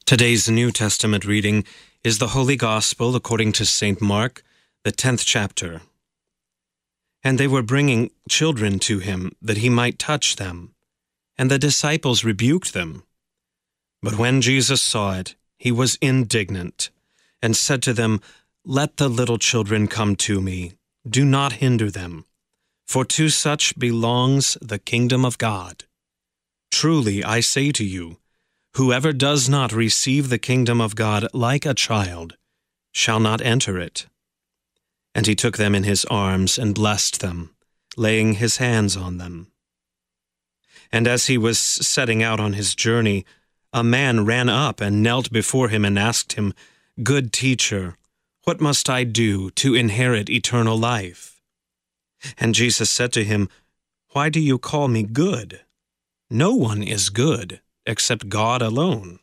Today's New Testament reading is the Holy Gospel according to St. Mark, the 10th chapter. And they were bringing children to him, that he might touch them. And the disciples rebuked them. But when Jesus saw it, he was indignant, and said to them, "Let the little children come to me. Do not hinder them, for to such belongs the kingdom of God. Truly I say to you, whoever does not receive the kingdom of God like a child shall not enter it." And he took them in his arms and blessed them, laying his hands on them. And as he was setting out on his journey, a man ran up and knelt before him and asked him, "Good teacher, what must I do to inherit eternal life?" And Jesus said to him, "Why do you call me good? No one is good except God alone.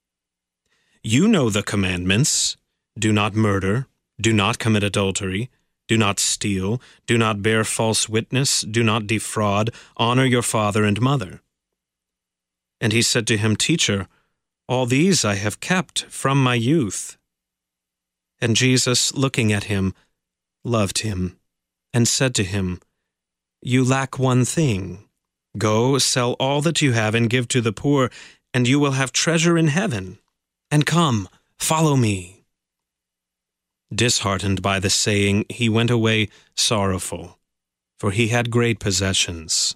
You know the commandments: do not murder, do not commit adultery, do not steal, do not bear false witness, do not defraud, honor your father and mother." And he said to him, "Teacher, all these I have kept from my youth." And Jesus, looking at him, loved him, and said to him, "You lack one thing. Go, sell all that you have and give to the poor, and you will have treasure in heaven. And come, follow me." Disheartened by the saying, he went away sorrowful, for he had great possessions.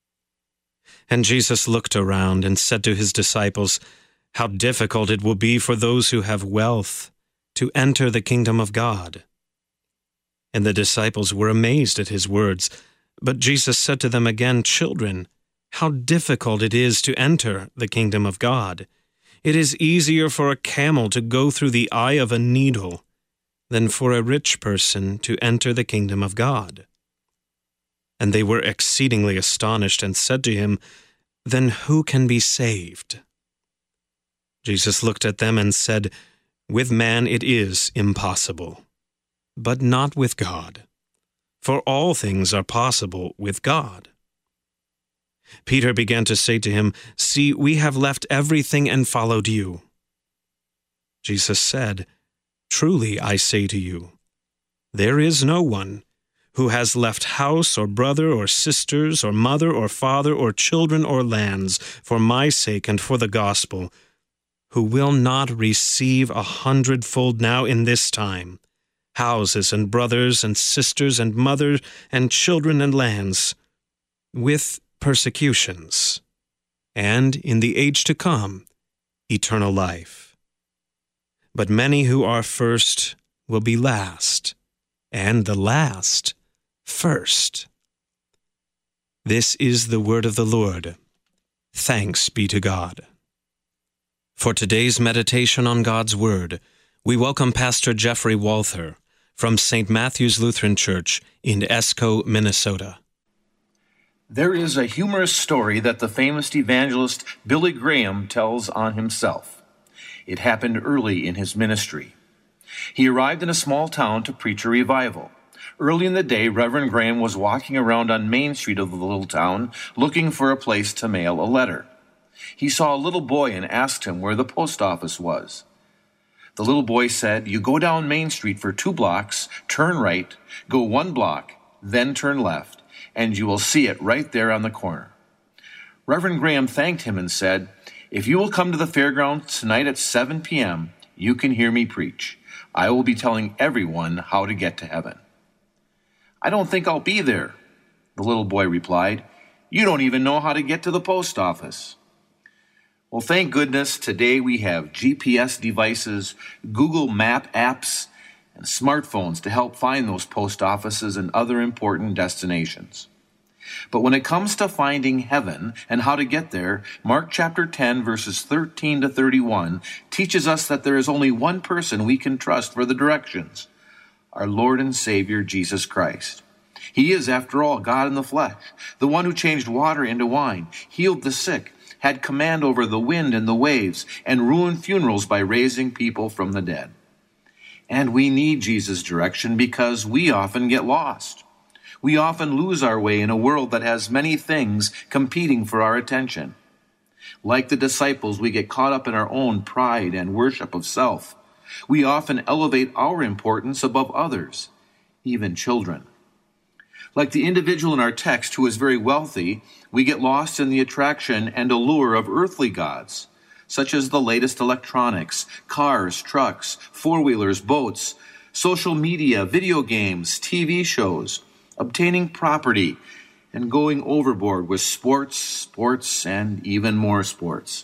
And Jesus looked around and said to his disciples, "How difficult it will be for those who have wealth to enter the kingdom of God." And the disciples were amazed at his words. But Jesus said to them again, "Children, how difficult it is to enter the kingdom of God. It is easier for a camel to go through the eye of a needle than for a rich person to enter the kingdom of God." And they were exceedingly astonished and said to him, "Then who can be saved?" Jesus looked at them and said, "With man it is impossible, but not with God. For all things are possible with God." Peter began to say to him, "See, we have left everything and followed you." Jesus said, "Truly I say to you, there is no one who has left house or brother or sisters or mother or father or children or lands for my sake and for the gospel, who will not receive 100-fold now in this time, houses and brothers and sisters and mothers and children and lands, with persecutions, and in the age to come, eternal life. But many who are first will be last, and the last first." This is the word of the Lord. Thanks be to God. For today's meditation on God's Word, we welcome Pastor Jeffrey Walther from St. Matthew's Lutheran Church in Esco, Minnesota. There is a humorous story that the famous evangelist Billy Graham tells on himself. It happened early in his ministry. He arrived in a small town to preach a revival. Early in the day, Reverend Graham was walking around on Main Street of the little town looking for a place to mail a letter. He saw a little boy and asked him where the post office was. The little boy said, "You go down Main Street for 2 blocks, turn right, go 1 block, then turn left, and you will see it right there on the corner." Reverend Graham thanked him and said, "If you will come to the fairgrounds tonight at 7 p.m., you can hear me preach. I will be telling everyone how to get to heaven." "I don't think I'll be there," the little boy replied. "You don't even know how to get to the post office." Well, thank goodness today we have GPS devices, Google Map apps, and smartphones to help find those post offices and other important destinations. But when it comes to finding heaven and how to get there, Mark chapter 10, verses 13 to 31 teaches us that there is only one person we can trust for the directions: our Lord and Savior, Jesus Christ. He is, after all, God in the flesh, the one who changed water into wine, healed the sick, had command over the wind and the waves, and ruined funerals by raising people from the dead. And we need Jesus' direction because we often get lost. We often lose our way in a world that has many things competing for our attention. Like the disciples, we get caught up in our own pride and worship of self. We often elevate our importance above others, even children. Like the individual in our text who is very wealthy, we get lost in the attraction and allure of earthly gods, such as the latest electronics, cars, trucks, four-wheelers, boats, social media, video games, TV shows, obtaining property, and going overboard with sports, and even more sports.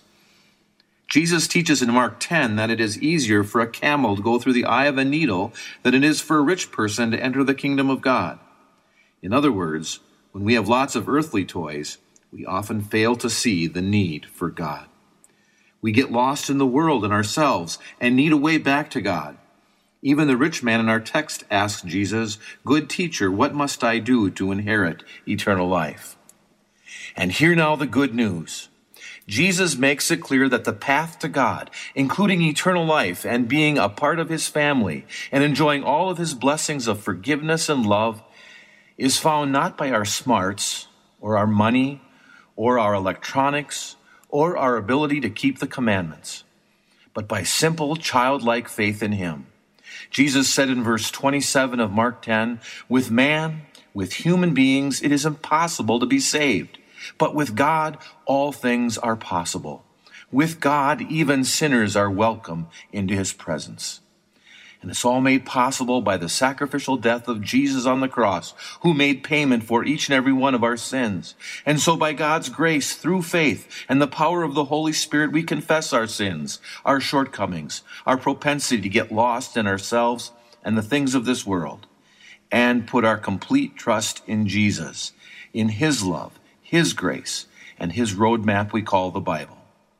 Jesus teaches in Mark 10 that it is easier for a camel to go through the eye of a needle than it is for a rich person to enter the kingdom of God. In other words, when we have lots of earthly toys, we often fail to see the need for God. We get lost in the world and ourselves and need a way back to God. Even the rich man in our text asks Jesus, "Good teacher, what must I do to inherit eternal life?" And hear now the good news. Jesus makes it clear that the path to God, including eternal life and being a part of his family and enjoying all of his blessings of forgiveness and love, is found not by our smarts or our money or our electronics or our ability to keep the commandments, but by simple childlike faith in him. Jesus said in verse 27 of Mark 10, with human beings, it is impossible to be saved. But with God, all things are possible. With God, even sinners are welcome into his presence. And it's all made possible by the sacrificial death of Jesus on the cross, who made payment for each and every one of our sins. And so by God's grace, through faith and the power of the Holy Spirit, we confess our sins, our shortcomings, our propensity to get lost in ourselves and the things of this world, and put our complete trust in Jesus, in his love, his grace, and his roadmap we call the Bible.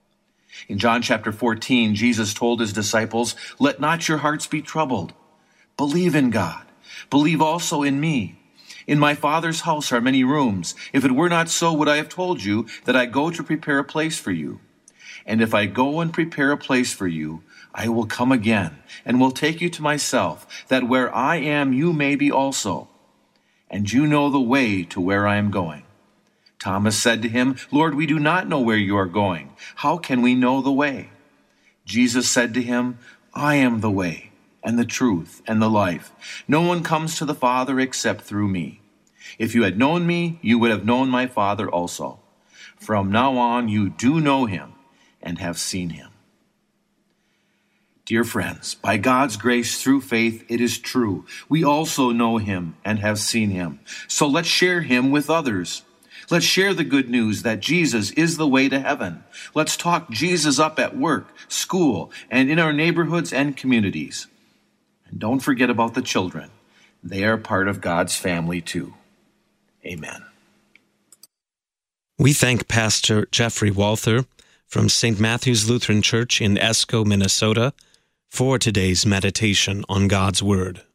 In John chapter 14, Jesus told his disciples, "Let not your hearts be troubled. Believe in God. Believe also in me. In my Father's house are many rooms. If it were not so, would I have told you that I go to prepare a place for you? And if I go and prepare a place for you, I will come again and will take you to myself, that where I am, you may be also. And you know the way to where I am going." Thomas said to him, "Lord, we do not know where you are going. How can we know the way?" Jesus said to him, "I am the way and the truth and the life. No one comes to the Father except through me. If you had known me, you would have known my Father also. From now on, you do know him and have seen him." Dear friends, by God's grace through faith, it is true. We also know him and have seen him. So let's share him with others. Let's share the good news that Jesus is the way to heaven. Let's talk Jesus up at work, school, and in our neighborhoods and communities. And don't forget about the children. They are part of God's family too. Amen. We thank Pastor Jeffrey Walther from St. Matthew's Lutheran Church in Esko, Minnesota, for today's meditation on God's Word.